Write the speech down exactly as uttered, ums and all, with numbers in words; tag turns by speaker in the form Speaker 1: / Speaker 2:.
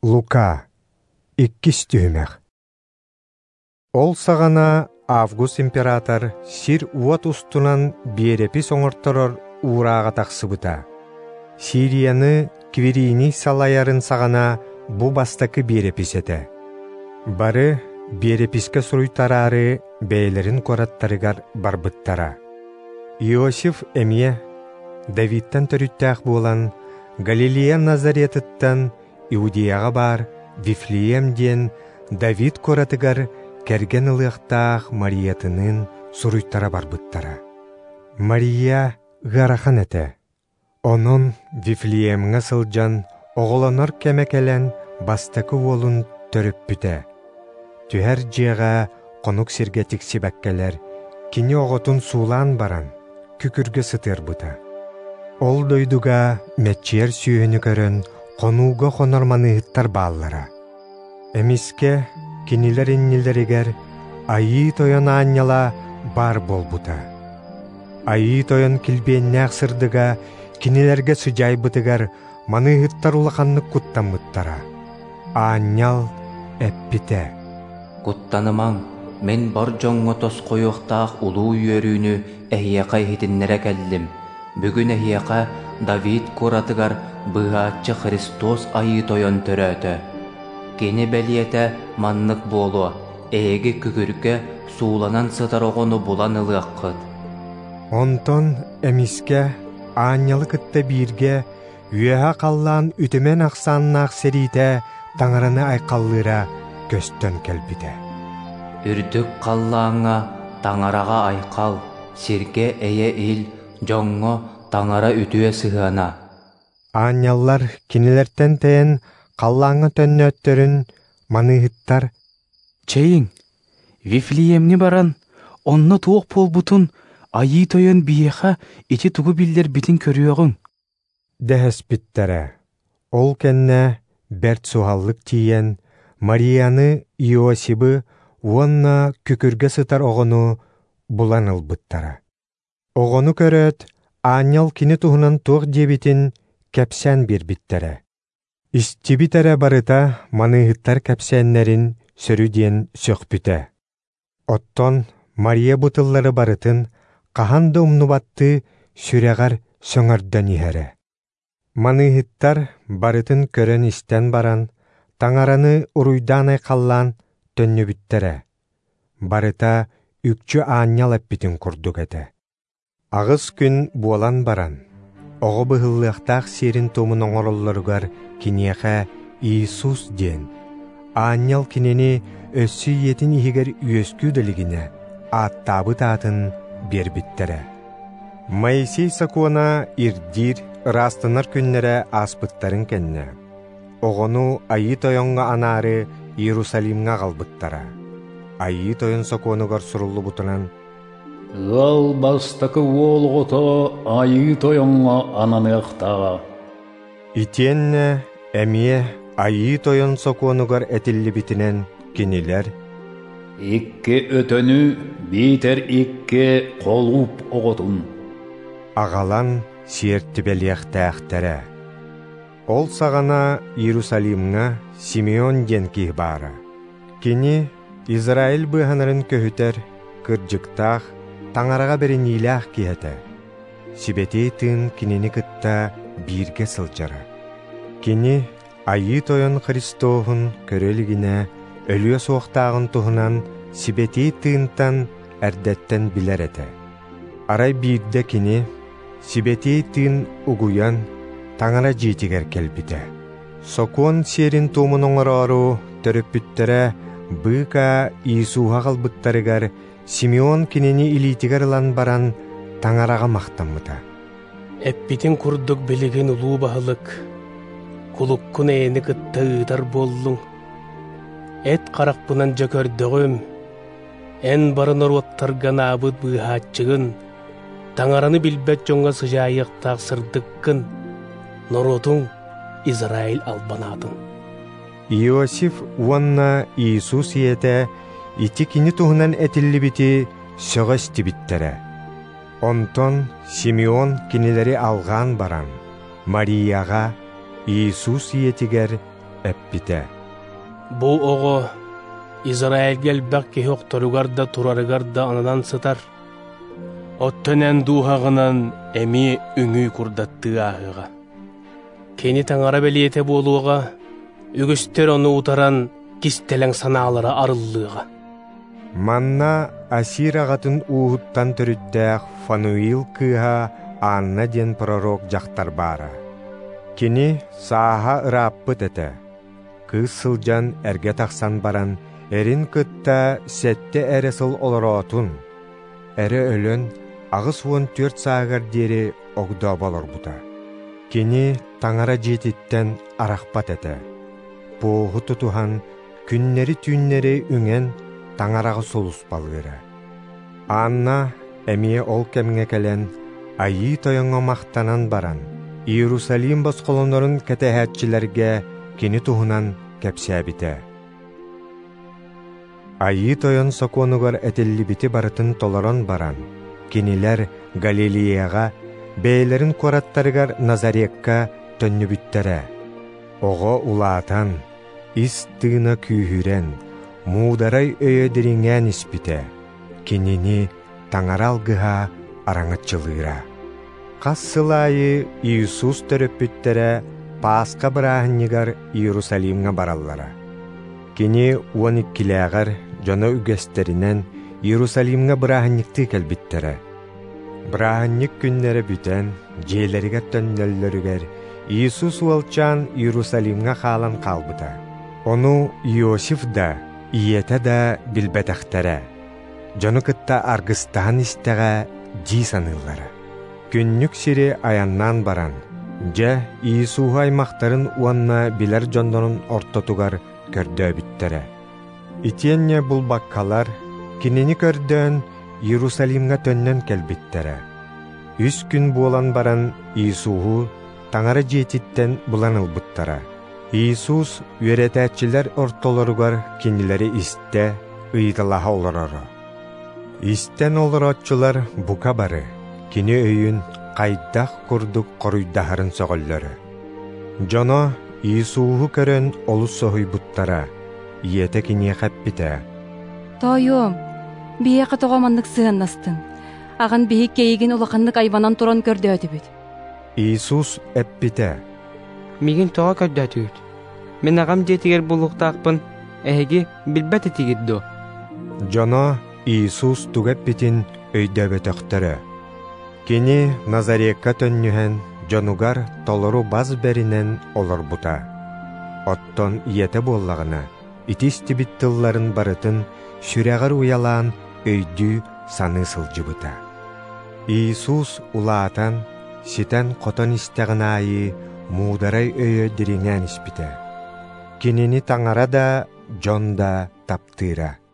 Speaker 1: Лука иккис түймек. Ол сағана Август император сир уот устунан биерепи соңорторор уурага тақсыбыта. Сирияны Квирини салаярын сағана бу бастакы биереписете. Бары биереписке суруйтарары бейлерин кораттарыгар барбыттара. Иосиф эмие Давидтан төрүттәк болан Галилея Назаретыттан Иудеяға бар Вифлеем ден Давид коратыгар керген ылыктаах Мариятынын суруйттара барбыттара. Мария гарахан эте. Онон Вифлеемга сылжан оголонор кемекелен бастакы олун төрүппүтэ. Түһэр жега конук сиргетик сибаккелер кини оготун суулаан баран күкүргө сытырбыта. Ол дойдуга метчер сүйөнү көрөн конууга хонорманыыттар бааллара. Эмиске кинилер иннилеригер айы тойон аанняла бар болбута. Айы тойон килбиэннээх сырдыга кинилерге сыжайбытыгар маныыттар улаханнык куттаммыттара. Ааннял эппите.
Speaker 2: Куттанымаң, мен бар жоңго тос коюктаах улуу үйөрүүнү эхияка хитиннере келдим. Бүгүн эхияка Давид коратыгар быгаатчы Христос айы тойон төрөтө. Кени белиете маннык болу, эги күкүргө сууланан сытарогону булан ылыаккыт.
Speaker 1: Онтон эмиске ааннялы кытта бирге үйэха қаллаан үтімен ақсаннаақ серите таңараны айқаллыра көстөн келбите.
Speaker 2: Үрдүк қаллааңа таңарага айқал, сирге эйе ил, жоңго таңара үтүе сыгана.
Speaker 1: Аанняллар кинилертен тейен қаллааңа төннөттөрүн маныыттар.
Speaker 3: Чейин, Вифлеемни баран, онно туок полбутун айы тойон биеха ити тугу билдер битин көрүөгүң.
Speaker 1: Дэхэспиттере. Ол кенне берт суhallık тиен Марияны Иосибы уонна күкүргэ сытар оҕону булан ылбыттара. Оҕону көрөт ааннял кини туһунан туох диэбитин кэпсэн бирбиттере. Истибитере барыта маныыттар кэпсэннерин сөрү диэн сөкпүтэ. Оттон Мария бутыллары барытын каһанда умнубатты сүрэгар сөңөрдөн иһэре. Маныыттар барытын көрөн истен баран, таңараны уруйдаанай қаллаан төннүбүттере. Барыта үкчү ааннял эппитин курдук эте. Агыс күн буолан баран, оҕо быһыллыахтаах сирин тумун оҥороллоругар киниэхэ Иисус диэн. Ааннял кинини өссү иетин иһигер үөскүү дэлигине ааттаабыт аатын бербиттере. Моисей сакуона ирдир растынар күннере аспыттарын кенне. Оҕону айы тойонга анаары Иерусалимга қалбыттара. Айы тойон сакуонугар суруллу бутунан:
Speaker 4: «Гал бастакы уолғото айы тойонга ананыахтага».
Speaker 1: Итиенне эмие айы тойон сакуонугар этилли битинен кинилер:
Speaker 4: «Икке өтөнү битер икке колуп оҕотун».
Speaker 1: Агалан сиертибелиэхтээхтере. Ол сағана Иерусалимга Симеон ден киһ баара. Кини Израиль быһанарын көһүтер кырдьыктаах таңарага беренилээх киһэтэ. Сибетей тыын кинини кытта биирге сылдьара. Кини айы тойон Христоохун көрөлүгине өлүө суохтаагын туһунан сибетей тыынтан эрдэттен билер эте. Арай биирде кини сибетей тыын угуян таңара жиитигер келбите. Сокуон сиерин туумун оҥороору төрөппүттере быыка Иисуха қалбыттарыгар Симеон кинини илиитигер ылан баран таңарага мактаммыта.
Speaker 5: Эппитин курдук билигин улуу баһылык, кулуккун эйини кытта ыытар боллуң. Эт каракпынан жөкөрдөгөм, эн барын оруаттарган аабыт быыһааччыгын, таңараны билбет жоңга сыжайыктаах сырдыккын, норотуң Израиль албанатын.
Speaker 1: Иосиф уанна Иисус иете ити кини туһунан этиллибити сөҕөс тибиттере. Онтон Симеон кинилери алгаан баран Марияга Иисус иетигер эппите.
Speaker 5: Бу оҕо Израиль бак кеһок торугарда турарыгарда анадан сытар. Оттонен дуухагынан эми үңүй курдаттыы аһыга. Кени таңара белиете болуға, үгістер оны утаран кистелең санаалары арыллыға.
Speaker 1: Манна Асир ағатын уһуттан төрүддээх Фануил кыыһа Анна ден пророк жақтар бара. Кини сааха ыраппыт эте. Кыыс сылжан эрге тахсан баран, эрин кытта сетте эресыл олороотун. Эре өлөн агыс уон төрт саагар дери огдо болорбута. Кини таңара жетиттен арахпат эте. Пооху тутухан күннери түннери үңен таңарағы солус балгыра. Анна эмие ол кемге келен айы тойоңо мақтанан баран, Иерусалим басқолонорун кәтәһәтчилерге кини туһунан кепсәбите. Айы тойон соконугар этеллибити барытын толорон баран, кинилер Галилеяга, бейлерин кораттарыгар Назарекка төннүбүттере. Ого улаатан, ис тыына күйүрен, муударай өйө дириңэн испите, кинини таңарал гыха араңытчылыыра. Қассылайы Иисус төрөппүттере Пасха быраахыннигар Иерусалимга бараллара. Кини уон иккилээгэр жоно үгэстеринен Иерусалимга быраахынникти келбиттере. Быраахынник күннері бүтен, жээлериге төннөллөрүгер Иисус уолчаан Иерусалимга хаалан қалбыта. Ону Иосиф да, иете да билбетехтере. Жону кытта аргыстаан истеге жи саныллара. Күннүк сири аяннан баран, же Иисуха аймактарын уанна билер жондонун ортотугар көрдөбүттере. Итиенне бул баккалар кинини көрдөөн Иерусалимга төннөн келбиттере. Үс күн буолан баран Иисуху таңара жетиттен буланылбыттара. Иисус үеретәчилер ортолоругар кинилери исте ыйдылаха олороро. Истен олоротчулар бука бары, кини өйүн кайдах курдук коруйдахарын соголлары. Жоно Иисуху көрөн олус сохуйбуттара, иете кини хаппите.
Speaker 6: Тойом, бие катогоманнык сыаннастын. Аган бии кейигин улаканнык айванан туран көрдөтүбүт.
Speaker 1: Иисус эппите.
Speaker 3: Мигин тоға көрдөтүбүт. Мен агам жетигер булуктаакпын, эһиги билбет этигиддо.
Speaker 1: Жоно Иисус тугеппитин өйдөбөтөктөрө. Кини Назарекка төннүһен жонугар толору баз беринен олорбута. Оттон иете боллагына, итистибит тылларын барытын сүрәгар уялаан өйдүү саны сылжыбыта. Иисус улаатан ситен котон истегин айы муударай өйө дириңэн испите. Кинини таңара да, жон да таптыра.